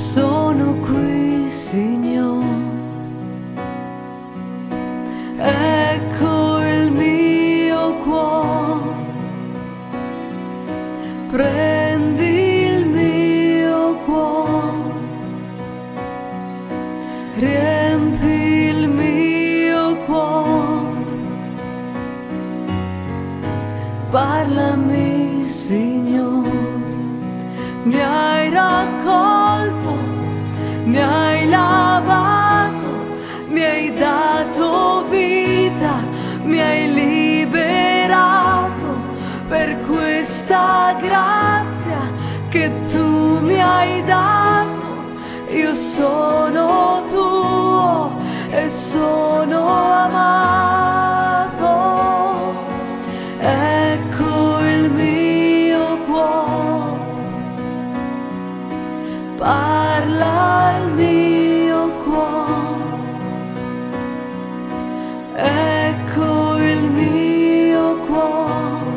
Sono qui, Signore, ecco il mio cuore, prendi il mio cuore, riempi il mio cuore, parlami, Signore, mi hai raccolto, mi hai lavato, mi hai dato vita, mi hai liberato per questa grazia che tu mi hai dato. Io sono tuo e sono amato. Ecco il mio cuore, parla al mio cuore, ecco il mio cuore.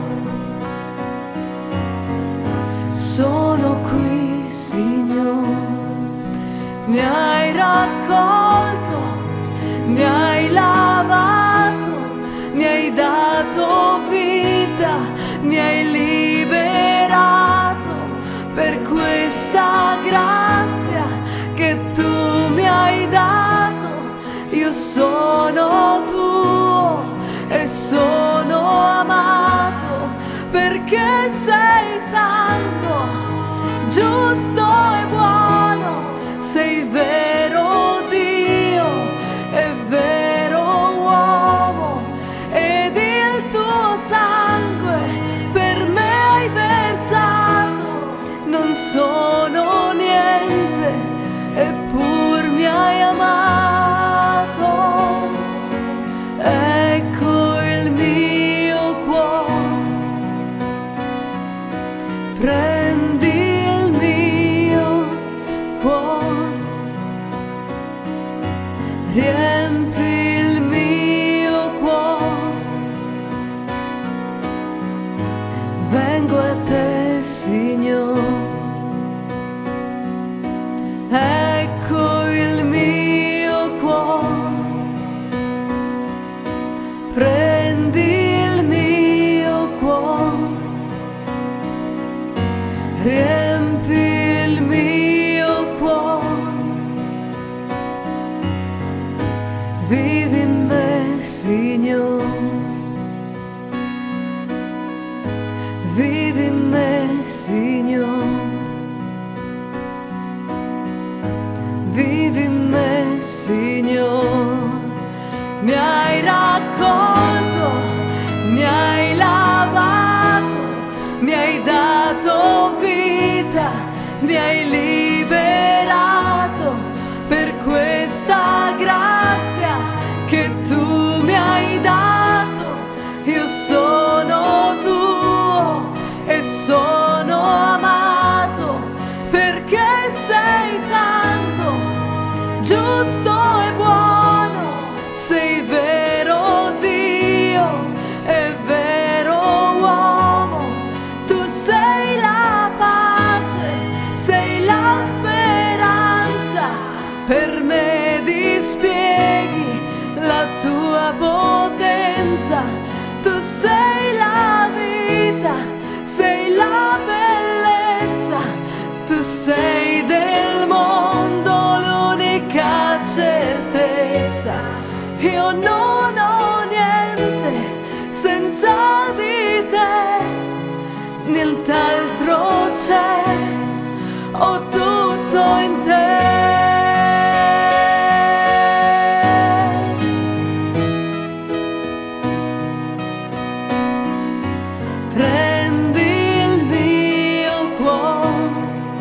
Sono qui, Signore, mi hai raccolto, mi hai lavato, mi hai dato vita, mi hai liberato per questa grazia che tu mi hai dato. Io sono tuo e sono amato, perché sei santo, giusto e buono, sei vero Dio e vero uomo, ed il tuo sangue per me hai versato. Non sono niente, eppur mi hai amato. Ecco il mio cuore, prendi il mio cuore, riempi il mio cuore, vengo a te, Signore. Ecco il mio cuore, prendi il mio cuore, riempi il mio cuore, vivi in me, Signore, vivi in me, Signore, vivi in me, Signore. Mi hai raccolto, mi hai lavato, mi hai dato vita, mi hai liberato per questa grazia che tu mi hai dato. Io sono tuo e sono amato, perché sei santo, giusto e buono, sei vero Dio e vero uomo. Tu sei la pace, sei la speranza, per me dispieghi la tua potenza. Tu sei la vita, sei la bellezza, tu sei del mondo l'unica certezza. Io non ho niente senza di te, nient'altro c'è, ho tutto in te. Prendi il mio cuore,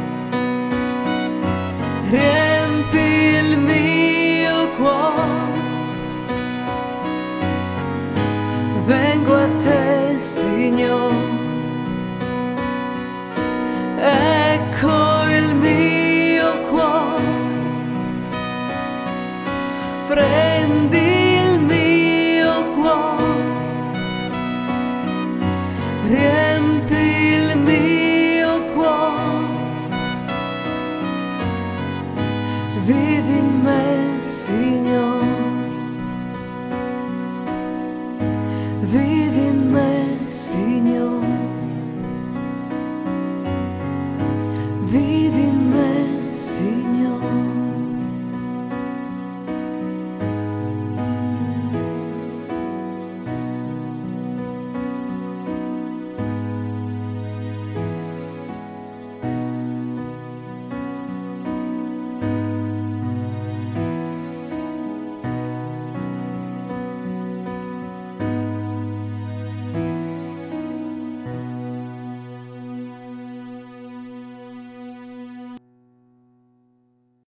riempi il mio cuore, vengo a te, Signore. vivi in me, Signore.